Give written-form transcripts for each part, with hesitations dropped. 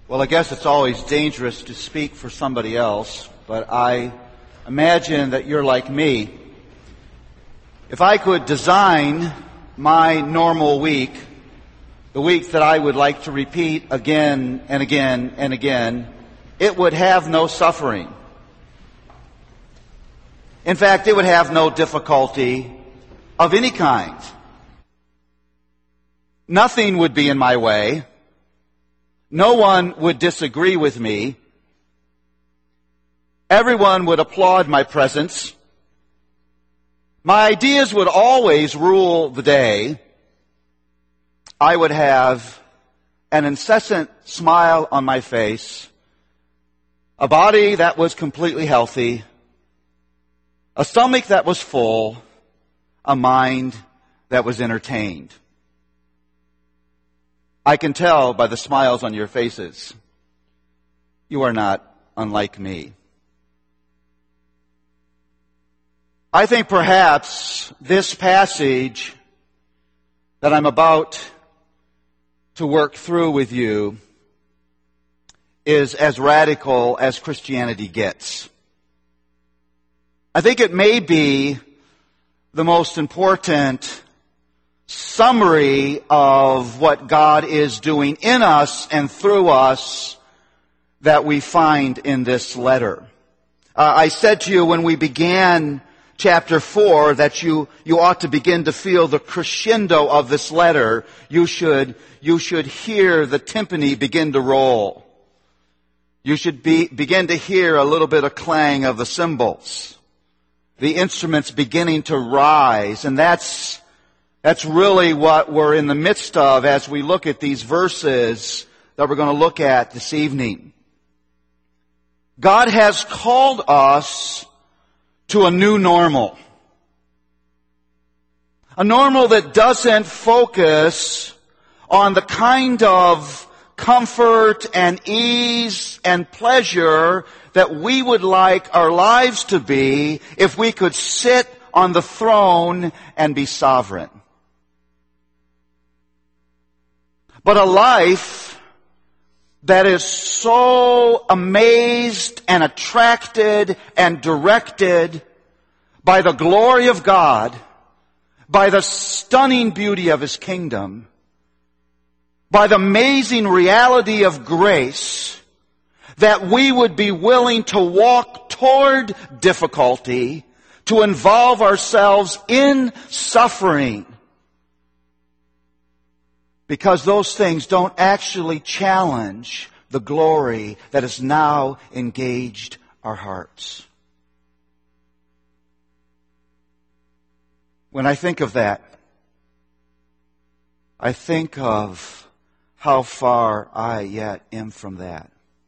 Well, I guess it's always dangerous to speak for somebody else, but I imagine that you're like me. If I could design my normal week, the week that I would like to repeat again and again and again, it would have no suffering. In fact, it would have no difficulty of any kind. Nothing would be in my way. No one would disagree with me. Everyone would applaud my presence. My ideas would always rule the day. I would have an incessant smile on my face, a body that was completely healthy, a stomach that was full, a mind that was entertained. I can tell by the smiles on your faces, you are not unlike me. I think perhaps this passage that I'm about to work through with you is as radical as Christianity gets. I think it may be the most important summary of what God is doing in us and through us that we find in this letter. I said to you when we began chapter 4 that you ought to begin to feel the crescendo of this letter. You should hear the timpani begin to roll. You should begin to hear a little bit of clang of the cymbals. The instruments beginning to rise, and that's really what we're in the midst of as we look at these verses that we're going to look at this evening. God has called us to a new normal. A normal that doesn't focus on the kind of comfort and ease and pleasure that we would like our lives to be if we could sit on the throne and be sovereign. But a life that is so amazed and attracted and directed by the glory of God, by the stunning beauty of His kingdom, by the amazing reality of grace, that we would be willing to walk toward difficulty, to involve ourselves in suffering, because those things don't actually challenge the glory that has now engaged our hearts. When I think of that, I think of how far I yet am from that.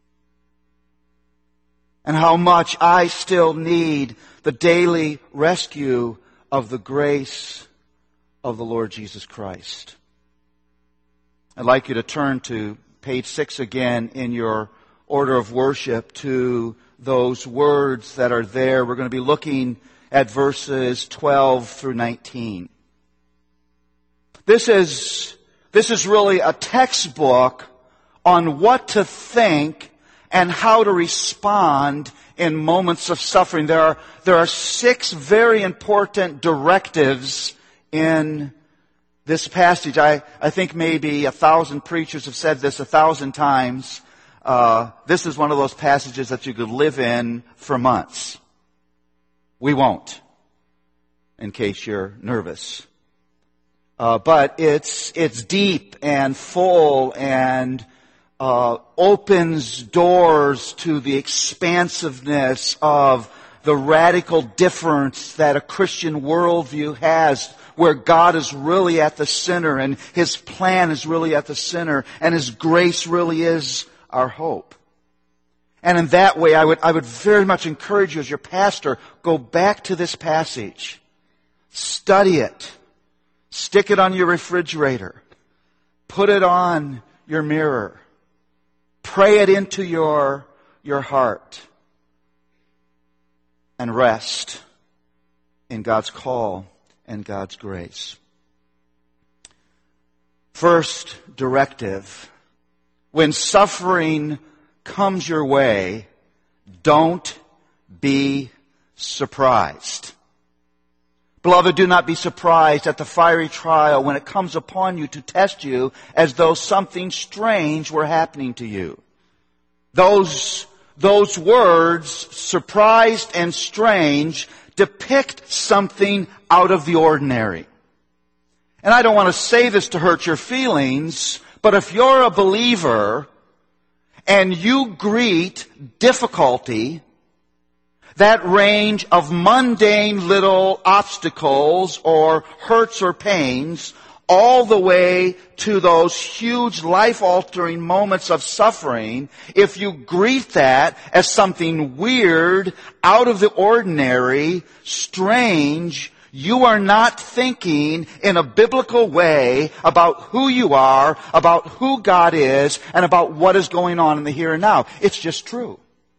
And how much I still need the daily rescue of the grace of the Lord Jesus Christ. I'd like you to turn to page 6 again in your order of worship to those words that are there. We're going to be looking at verses 12 through 19. This is really a textbook on what to think and how to respond in moments of suffering. There are 6 very important directives in this passage. I think maybe 1,000 preachers have said this 1,000 times. This is one of those passages that you could live in for months. We won't, in case you're nervous. But it's deep and full and opens doors to the expansiveness of the radical difference that a Christian worldview has, where God is really at the center and His plan is really at the center and His grace really is our hope. And in that way, I would very much encourage you as your pastor, go back to this passage. Study it. Stick it on your refrigerator. Put it on your mirror. Pray it into your heart. And rest in God's call and God's grace. First directive, when suffering comes your way, don't be surprised. Beloved, do not be surprised at the fiery trial when it comes upon you to test you as though something strange were happening to you. Those words, surprised and strange, depict something out of the ordinary. And I don't want to say this to hurt your feelings, but if you're a believer and you greet difficulty, that range of mundane little obstacles or hurts or pains, all the way to those huge life-altering moments of suffering, if you greet that as something weird, out of the ordinary, strange, you are not thinking in a biblical way about who you are, about who God is, and about what is going on in the here and now. It's just true.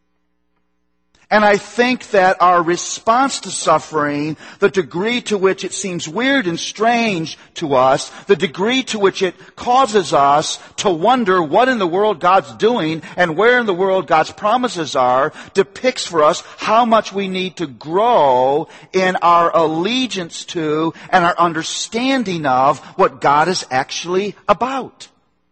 And I think that our response to suffering, the degree to which it seems weird and strange to us, the degree to which it causes us to wonder what in the world God's doing and where in the world God's promises are, depicts for us how much we need to grow in our allegiance to and our understanding of what God is actually about.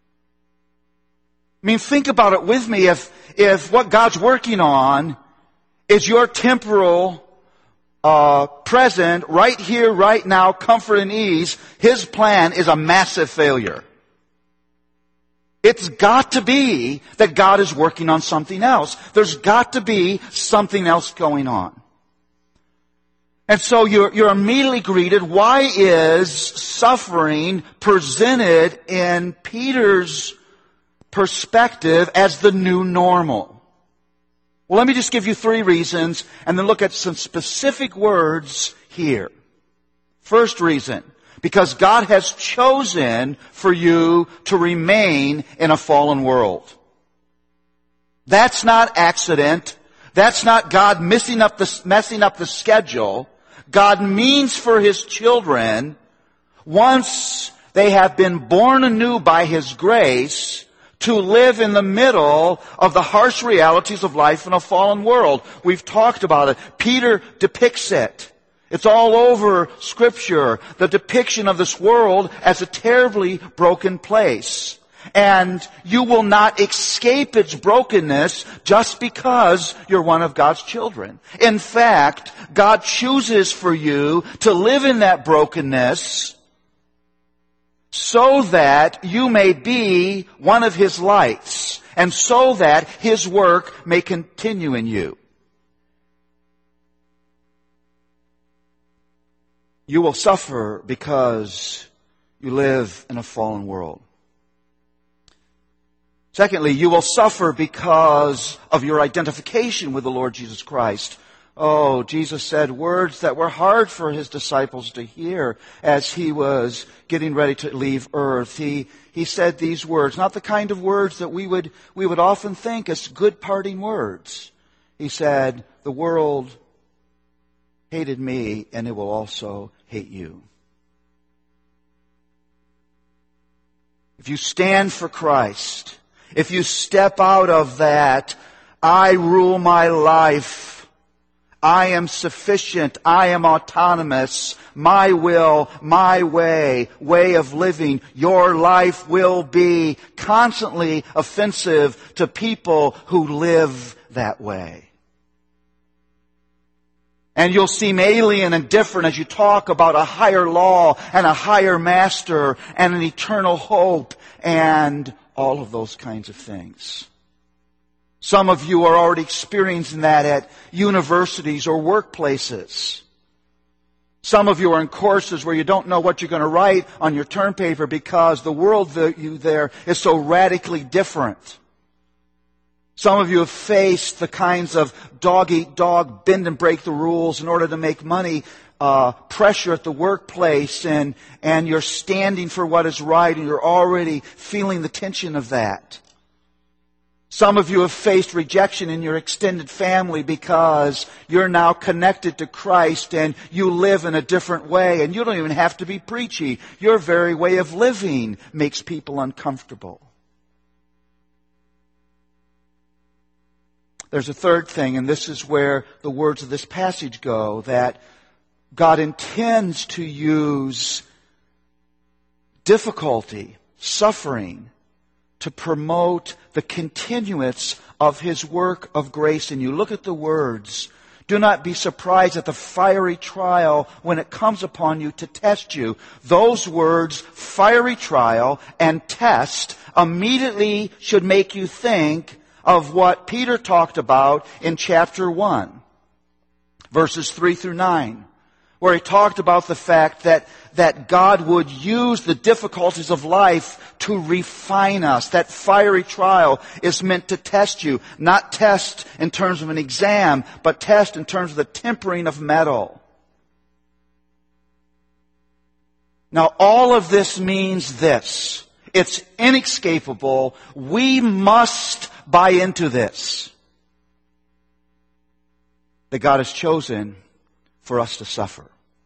I mean, think about it with me. If what God's working on is your temporal, present, right here, right now, comfort and ease, His plan is a massive failure. It's got to be that God is working on something else. There's got to be something else going on. And so you're immediately greeted. Why is suffering presented in Peter's perspective as the new normal? Well, let me just give you 3 reasons and then look at some specific words here. First reason, because God has chosen for you to remain in a fallen world. That's not accident. That's not God messing up the schedule. God means for His children, once they have been born anew by His grace, to live in the middle of the harsh realities of life in a fallen world. We've talked about it. Peter depicts it. It's all over Scripture. The depiction of this world as a terribly broken place. And you will not escape its brokenness just because you're one of God's children. In fact, God chooses for you to live in that brokenness so that you may be one of His lights, and so that His work may continue in you. You will suffer because you live in a fallen world. Secondly, you will suffer because of your identification with the Lord Jesus Christ. Oh, Jesus said words that were hard for His disciples to hear as He was getting ready to leave earth. He said these words, not the kind of words that we would often think as good parting words. He said, the world hated me and it will also hate you. If you stand for Christ, if you step out of that, I rule my life, I am sufficient, I am autonomous, my will, my way of living, your life will be constantly offensive to people who live that way. And you'll seem alien and different as you talk about a higher law and a higher master and an eternal hope and all of those kinds of things. Some of you are already experiencing that at universities or workplaces. Some of you are in courses where you don't know what you're going to write on your term paper because the world view there is so radically different. Some of you have faced the kinds of dog-eat-dog, bend and break the rules in order to make money, pressure at the workplace, and you're standing for what is right, and you're already feeling the tension of that. Some of you have faced rejection in your extended family because you're now connected to Christ and you live in a different way, and you don't even have to be preachy. Your very way of living makes people uncomfortable. There's a third thing, and this is where the words of this passage go, that God intends to use difficulty, suffering, to promote the continuance of His work of grace in you. Look at the words. Do not be surprised at the fiery trial when it comes upon you to test you. Those words, fiery trial and test, immediately should make you think of what Peter talked about in chapter 1, verses 3 through 9, where he talked about the fact that God would use the difficulties of life to refine us. That fiery trial is meant to test you, not test in terms of an exam, but test in terms of the tempering of metal. Now, all of this means this. It's inescapable. We must buy into this. That God has chosen for us to suffer.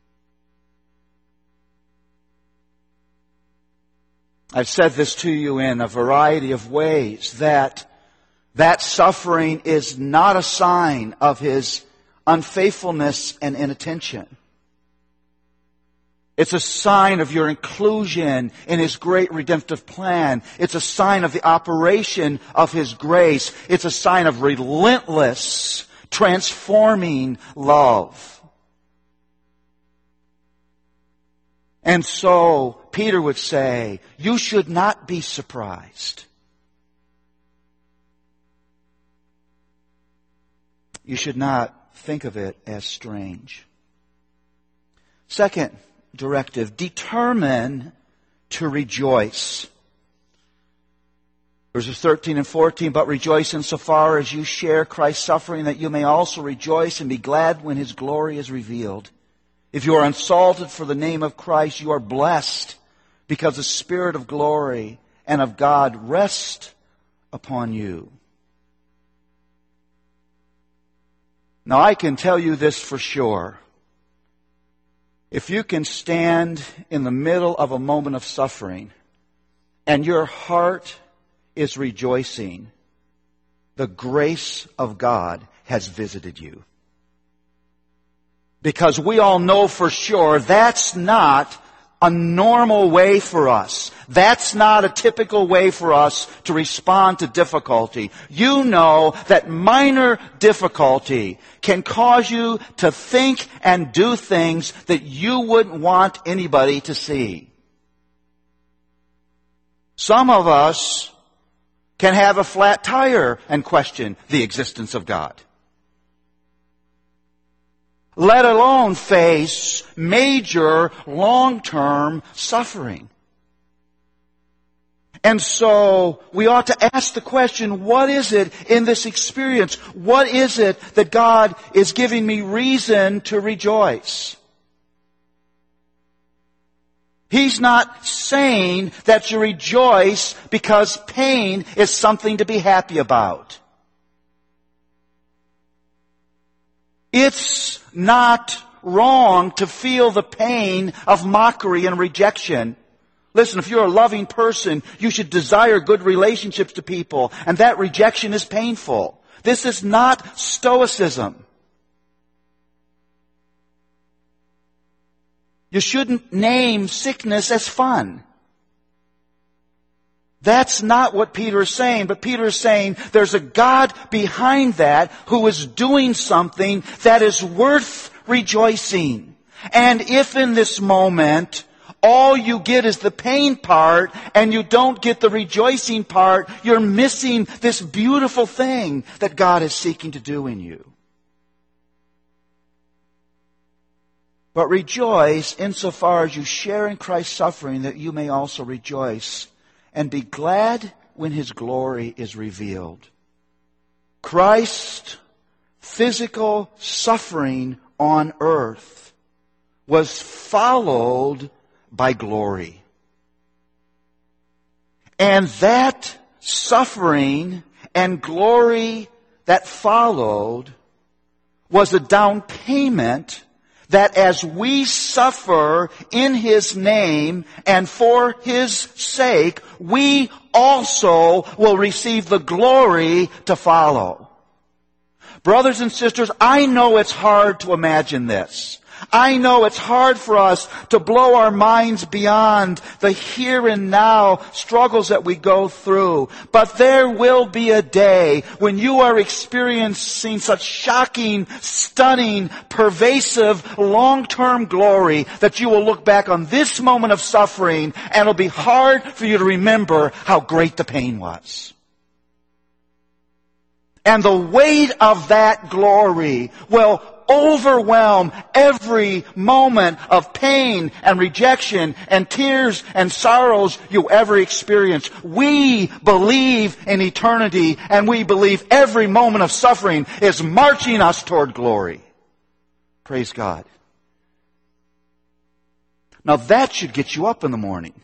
I've said this to you in a variety of ways, that suffering is not a sign of His unfaithfulness and inattention. It's a sign of your inclusion in His great redemptive plan. It's a sign of the operation of His grace. It's a sign of relentless, transforming love. And so, Peter would say, you should not be surprised. You should not think of it as strange. Second directive, determine to rejoice. Verses 13 and 14, but rejoice insofar as you share Christ's suffering, that you may also rejoice and be glad when His glory is revealed. If you are insulted for the name of Christ, you are blessed, because the Spirit of glory and of God rest upon you. Now, I can tell you this for sure. If you can stand in the middle of a moment of suffering and your heart is rejoicing, the grace of God has visited you. Because we all know for sure that's not a normal way for us. That's not a typical way for us to respond to difficulty. You know that minor difficulty can cause you to think and do things that you wouldn't want anybody to see. Some of us can have a flat tire and question the existence of God, let alone face major long-term suffering. And so we ought to ask the question, what is it in this experience? What is it that God is giving me reason to rejoice? He's not saying that you rejoice because pain is something to be happy about. It's not wrong to feel the pain of mockery and rejection. Listen, if you're a loving person, you should desire good relationships to people, and that rejection is painful. This is not stoicism. You shouldn't name sickness as fun. That's not what Peter is saying, but Peter is saying there's a God behind that who is doing something that is worth rejoicing. And if in this moment all you get is the pain part and you don't get the rejoicing part, you're missing this beautiful thing that God is seeking to do in you. But rejoice insofar as you share in Christ's suffering, that you may also rejoice and be glad when His glory is revealed. Christ's physical suffering on earth was followed by glory. And that suffering and glory that followed was a down payment that as we suffer in His name and for His sake, we also will receive the glory to follow. Brothers and sisters, I know it's hard to imagine this. I know it's hard for us to blow our minds beyond the here and now struggles that we go through. But there will be a day when you are experiencing such shocking, stunning, pervasive, long-term glory that you will look back on this moment of suffering and it'll be hard for you to remember how great the pain was. And the weight of that glory will overwhelm every moment of pain and rejection and tears and sorrows you ever experience. We believe in eternity, and we believe every moment of suffering is marching us toward glory. Praise God. Now that should get you up in the morning.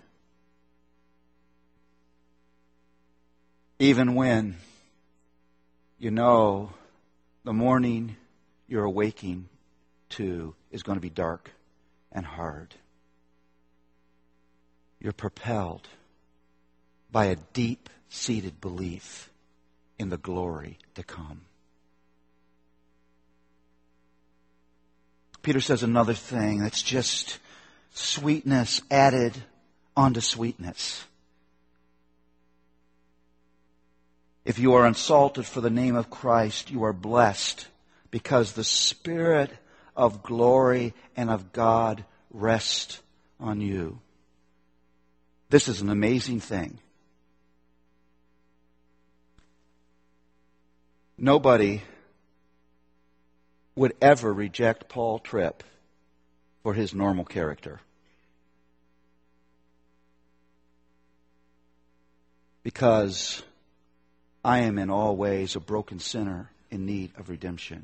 Even when you know the morning you're awaking to is going to be dark and hard. You're propelled by a deep-seated belief in the glory to come. Peter says another thing that's just sweetness added onto sweetness. If you are insulted for the name of Christ, you are blessed, because the Spirit of glory and of God rests on you. This is an amazing thing. Nobody would ever reject Paul Tripp for his normal character. Because I am in all ways a broken sinner in need of redemption.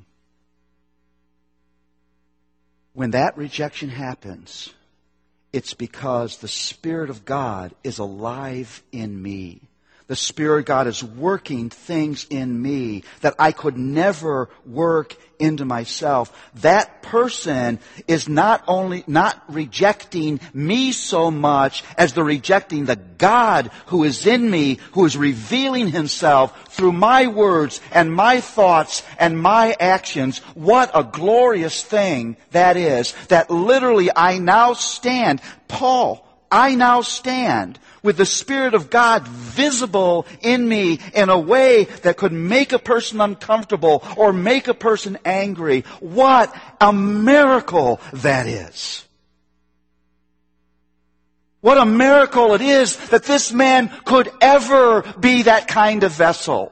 When that rejection happens, it's because the Spirit of God is alive in me. The Spirit of God is working things in me that I could never work into myself. That person is not rejecting me so much as they're rejecting the God who is in me, who is revealing Himself through my words and my thoughts and my actions. What a glorious thing that is, that literally I now stand, I now stand with the Spirit of God visible in me in a way that could make a person uncomfortable or make a person angry. What a miracle that is. What a miracle it is that this man could ever be that kind of vessel.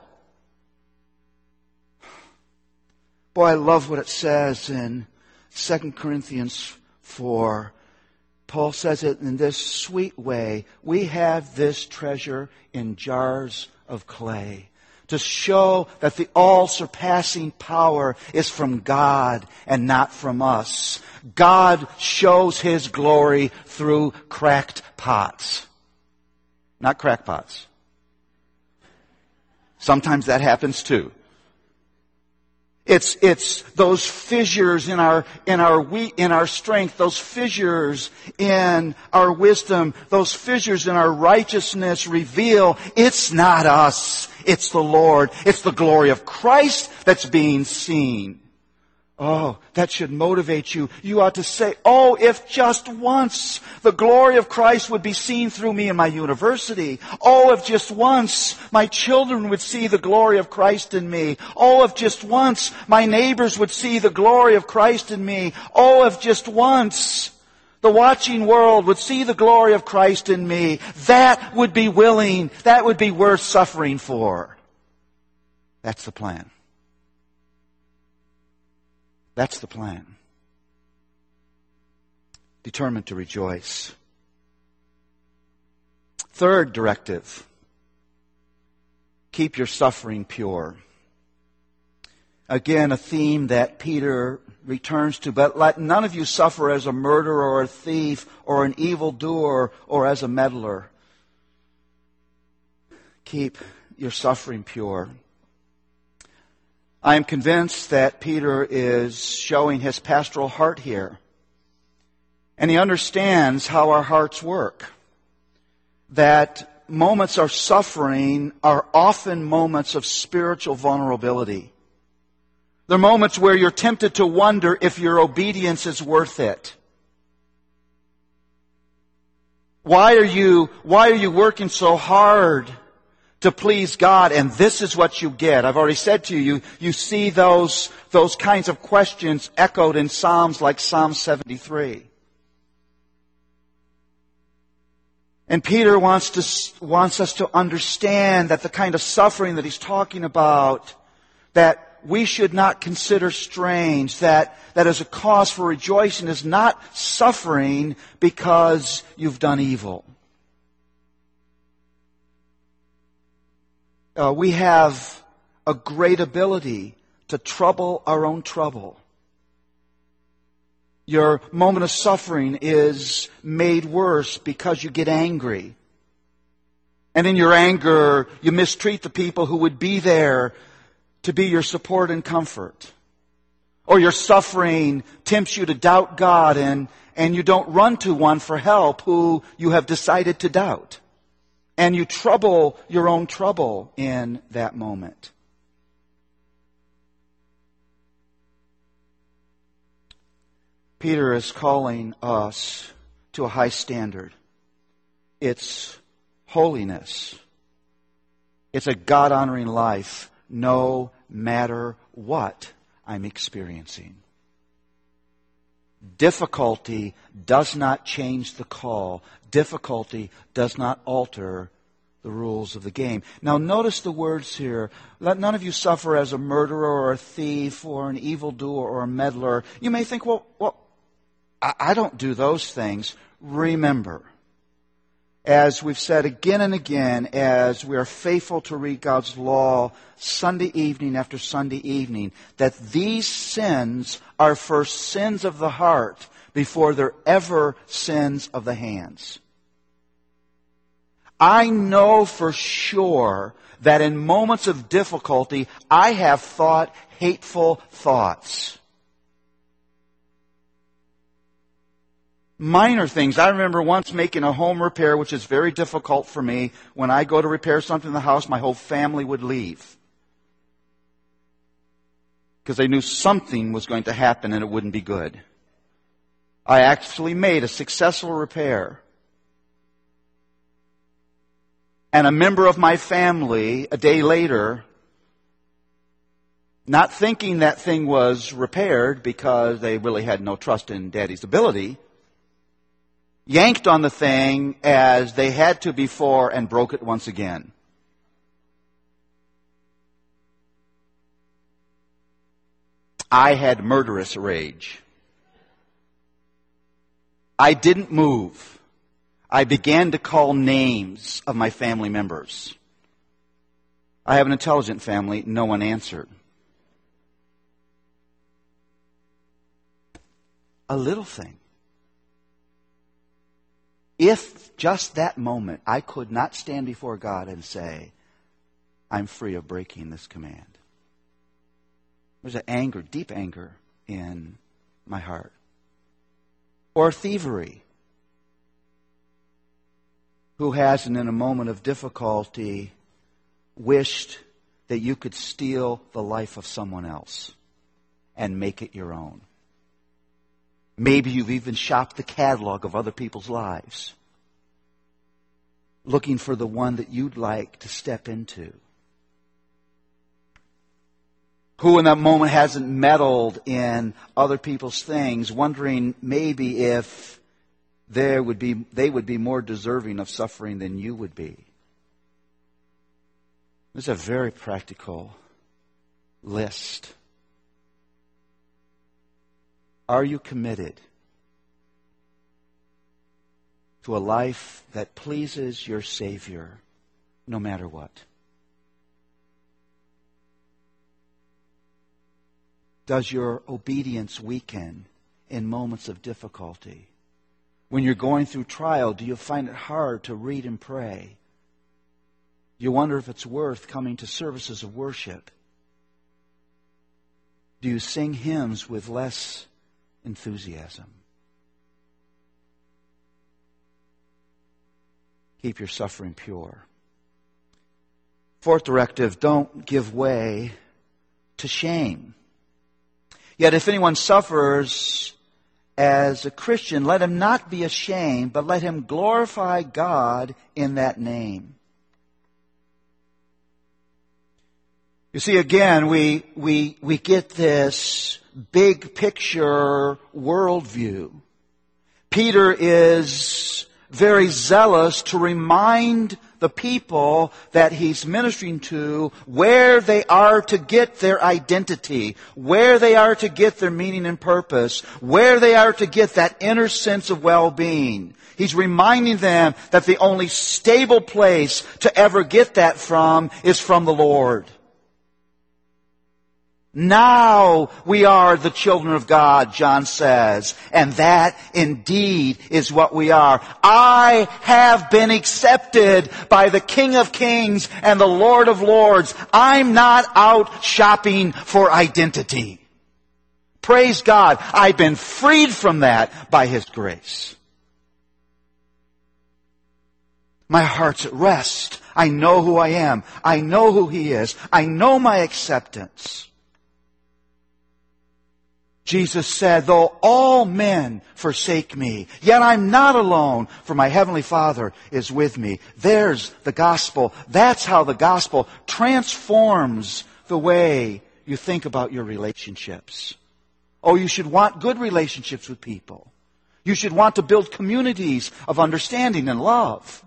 Boy, I love what it says in 2 Corinthians 4. Paul says it in this sweet way. We have this treasure in jars of clay to show that the all-surpassing power is from God and not from us. God shows His glory through cracked pots. Not crackpots. Sometimes that happens too. It's those fissures in our strength, those fissures in our wisdom, those fissures in our righteousness reveal it's not us, it's the Lord. It's the glory of Christ that's being seen. Oh, that should motivate you. You ought to say, oh, if just once the glory of Christ would be seen through me in my university. Oh, if just once my children would see the glory of Christ in me. Oh, if just once my neighbors would see the glory of Christ in me. Oh, if just once the watching world would see the glory of Christ in me. That would be worth suffering for. That's the plan. That's the plan. Determined to rejoice. Third directive. Keep your suffering pure. Again, a theme that Peter returns to. But let none of you suffer as a murderer or a thief or an evildoer or as a meddler. Keep your suffering pure. I am convinced that Peter is showing his pastoral heart here. And he understands how our hearts work. That moments of suffering are often moments of spiritual vulnerability. There are moments where you're tempted to wonder if your obedience is worth it. Why are you working so hard to please God? And this is what you get. I've already said to you, you see those kinds of questions echoed in Psalms like Psalm 73. And Peter wants us to understand that the kind of suffering that he's talking about, that we should not consider strange, that as a cause for rejoicing is not suffering because you've done evil. We have a great ability to trouble our own trouble. Your moment of suffering is made worse because you get angry. And in your anger, you mistreat the people who would be there to be your support and comfort. Or your suffering tempts you to doubt God and you don't run to one for help who you have decided to doubt. And you trouble your own trouble in that moment. Peter is calling us to a high standard. It's holiness. It's a God-honoring life, no matter what I'm experiencing. Difficulty does not change the call. Difficulty does not alter the rules of the game. Now notice the words here. Let none of you suffer as a murderer or a thief or an evildoer or a meddler. You may think, well, I don't do those things. Remember, as we've said again and again, as we are faithful to read God's law Sunday evening after Sunday evening, that these sins are first sins of the heart before they're ever sins of the hands. I know for sure that in moments of difficulty, I have thought hateful thoughts. Minor things. I remember once making a home repair, which is very difficult for me. When I go to repair something in the house, my whole family would leave. Because they knew something was going to happen and it wouldn't be good. I actually made a successful repair. And a member of my family, a day later, not thinking that thing was repaired because they really had no trust in Daddy's ability, yanked on the thing as they had to before and broke it once again. I had murderous rage. I didn't move. I began to call names of my family members. I have an intelligent family. No one answered. A little thing. If just that moment I could not stand before God and say, I'm free of breaking this command. There's an anger, deep anger in my heart. Or thievery. Who hasn't in a moment of difficulty wished that you could steal the life of someone else and make it your own? Maybe you've even shopped the catalog of other people's lives, looking for the one that you'd like to step into. Who in that moment hasn't meddled in other people's things, wondering maybe if they would be more deserving of suffering than you would be? This is a very practical list. Are you committed to a life that pleases your Savior no matter what? Does your obedience weaken in moments of difficulty? When you're going through trial, do you find it hard to read and pray? You wonder if it's worth coming to services of worship. Do you sing hymns with less enthusiasm? Keep your suffering pure. Fourth directive, don't give way to shame. Yet if anyone suffers as a Christian, let him not be ashamed, but let him glorify God in that name. You see, again, we get this big picture worldview. Peter is very zealous to remind the people that he's ministering to where they are to get their identity, where they are to get their meaning and purpose, where they are to get that inner sense of well-being. He's reminding them that the only stable place to ever get that from is from the Lord. Now we are the children of God, John says, and that indeed is what we are. I have been accepted by the King of Kings and the Lord of Lords. I'm not out shopping for identity. Praise God, I've been freed from that by His grace. My heart's at rest. I know who I am. I know who He is. I know my acceptance. Jesus said, though all men forsake me, yet I'm not alone, for my heavenly Father is with me. There's the gospel. That's how the gospel transforms the way you think about your relationships. Oh, you should want good relationships with people. You should want to build communities of understanding and love.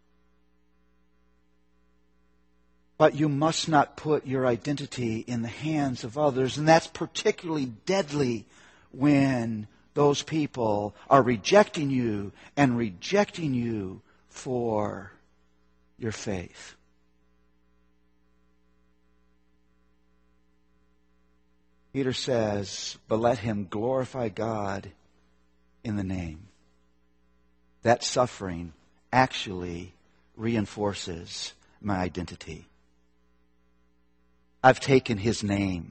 But you must not put your identity in the hands of others. And that's particularly deadly when those people are rejecting you and rejecting you for your faith. Peter says, but let him glorify God in the name. That suffering actually reinforces my identity. I've taken His name.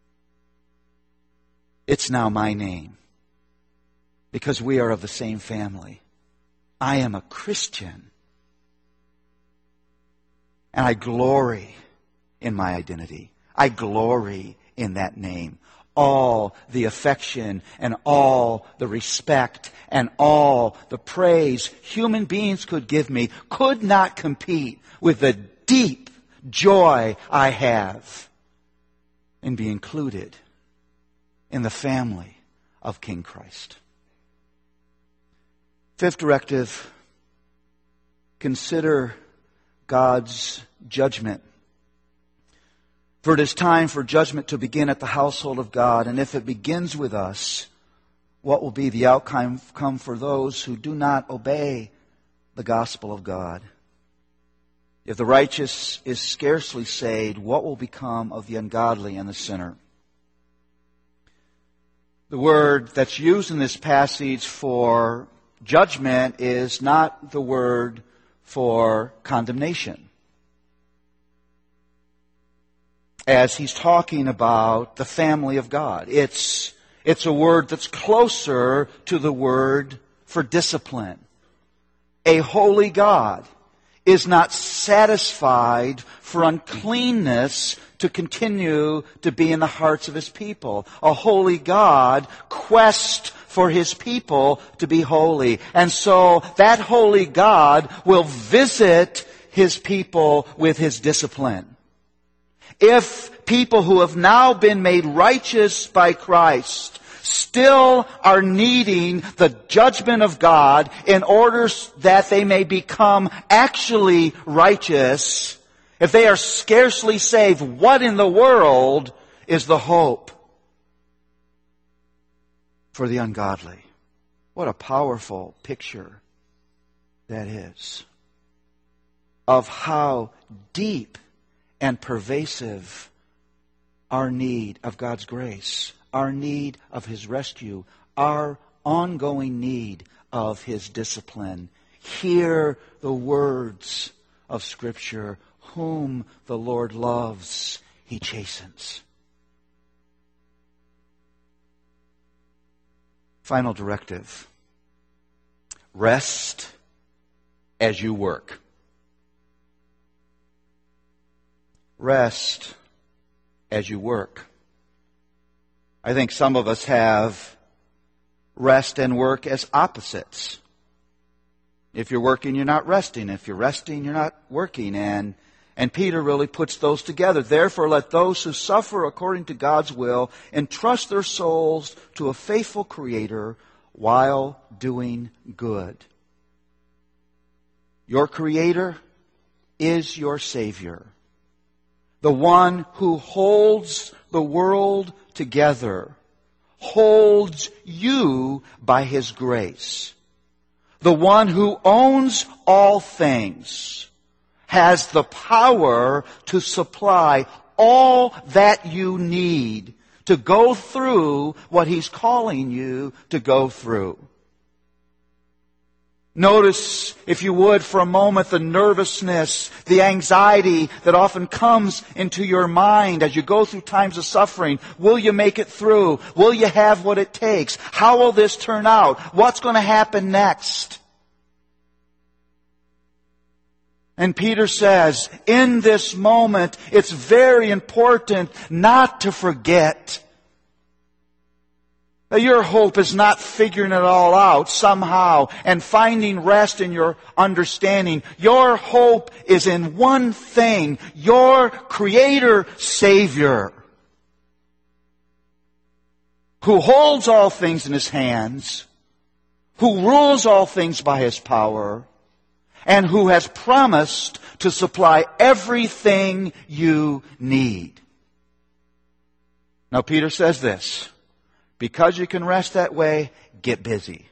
It's now my name. Because we are of the same family. I am a Christian. And I glory in my identity. I glory in that name. All the affection and all the respect and all the praise human beings could give me could not compete with the deep joy I have in being included in the family of King Christ. Fifth directive, consider God's judgment. For it is time for judgment to begin at the household of God, and if it begins with us, what will be the outcome for those who do not obey the gospel of God? If the righteous is scarcely saved, what will become of the ungodly and the sinner? The word that's used in this passage for judgment is not the word for condemnation. As he's talking about the family of God, it's a word that's closer to the word for discipline. A holy God is not satisfied for uncleanness to continue to be in the hearts of His people. A holy God quests for His people to be holy. And so that holy God will visit His people with His discipline. If people who have now been made righteous by Christ still are needing the judgment of God in order that they may become actually righteous, if they are scarcely saved, what in the world is the hope for the ungodly? What a powerful picture that is of how deep and pervasive our need of God's grace, our need of His rescue, our ongoing need of His discipline. Hear the words of Scripture. Whom the Lord loves, He chastens. Final directive. Rest as you work. Rest as you work. I think some of us have rest and work as opposites. If you're working, you're not resting. If you're resting, you're not working. And Peter really puts those together. Therefore, let those who suffer according to God's will entrust their souls to a faithful Creator while doing good. Your Creator is your Savior, the one who holds the world together, holds you by His grace. The one who owns all things has the power to supply all that you need to go through what He's calling you to go through. Notice, if you would, for a moment, the nervousness, the anxiety that often comes into your mind as you go through times of suffering. Will you make it through? Will you have what it takes? How will this turn out? What's going to happen next? And Peter says, in this moment, it's very important not to forget that your hope is not figuring it all out somehow and finding rest in your understanding. Your hope is in one thing, your Creator Savior, who holds all things in His hands, who rules all things by His power, and who has promised to supply everything you need. Now Peter says this, because you can rest that way, get busy.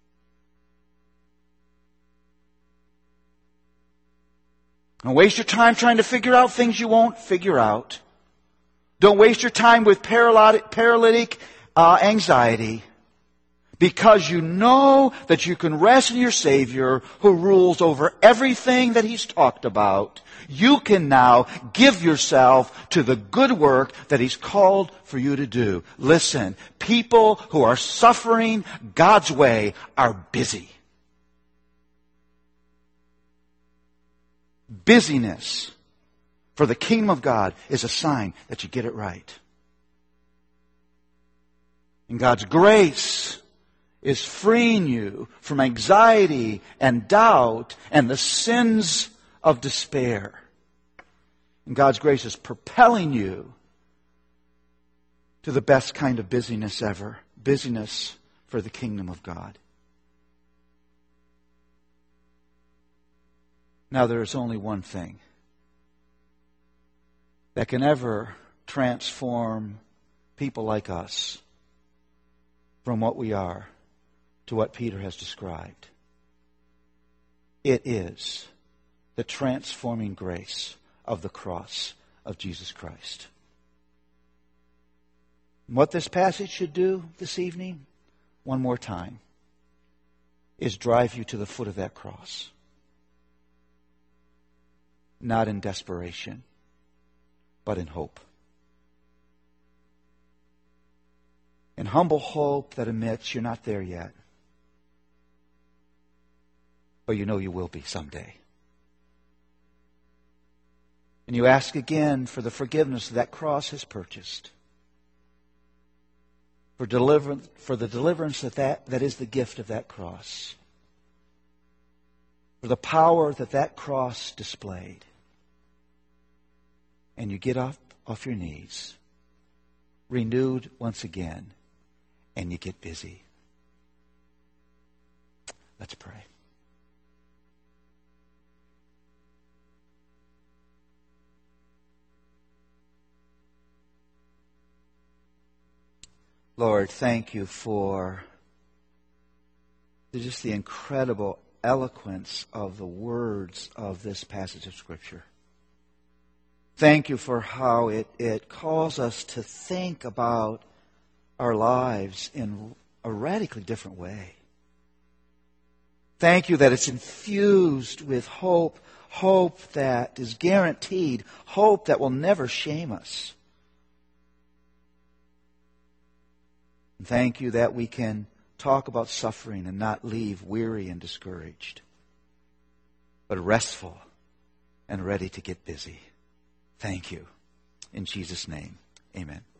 Don't waste your time trying to figure out things you won't figure out. Don't waste your time with paralytic anxiety. Because you know that you can rest in your Savior who rules over everything that He's talked about. You can now give yourself to the good work that He's called for you to do. Listen, people who are suffering God's way are busy. Busyness for the kingdom of God is a sign that you get it right. And God's grace is freeing you from anxiety and doubt and the sins of despair. And God's grace is propelling you to the best kind of busyness ever. Busyness for the kingdom of God. Now there is only one thing that can ever transform people like us from what we are to what Peter has described. It is the transforming grace of the cross of Jesus Christ. And what this passage should do this evening, one more time, is drive you to the foot of that cross. Not in desperation, but in hope. In humble hope that admits you're not there yet. But you know you will be someday. And you ask again for the forgiveness that cross has purchased. For the deliverance that is the gift of that cross. For the power that cross displayed. And you get up off your knees, renewed once again, and you get busy. Let's pray. Lord, thank you for just the incredible eloquence of the words of this passage of Scripture. Thank you for how it calls us to think about our lives in a radically different way. Thank you that it's infused with hope, hope that is guaranteed, hope that will never shame us. And thank you that we can talk about suffering and not leave weary and discouraged, but restful and ready to get busy. Thank you. In Jesus' name, amen.